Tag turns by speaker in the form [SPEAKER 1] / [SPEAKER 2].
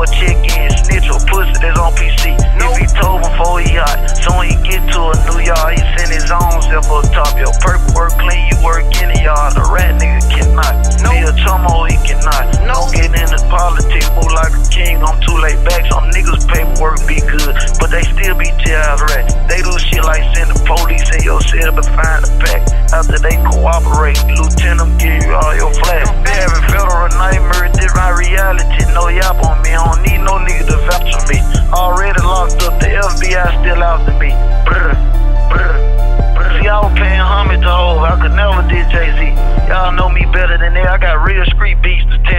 [SPEAKER 1] a check-in, snitch or pussy that's on PC. If he told before he hot, so when he get to a new yard, he send his own self up top. Your purple work clean, you work in the yard. A rat nigga cannot. Be a chomo, he cannot. Don't get into politics, move like a king. I'm too late back. Some niggas paperwork be good, but they still be jailed rats. They do shit like send the police in your cell to find the pack. After they cooperate, lieutenant give you all your flags. They having federal nightmares, this my reality. No yap on me, I don't need no nigga to vouch for me. Already locked up, the FBI still after me. Brr, brr, brr. See, I was paying homage to Hov, I could never did Jay-Z. Y'all know me better than that, I got real street beats to tell.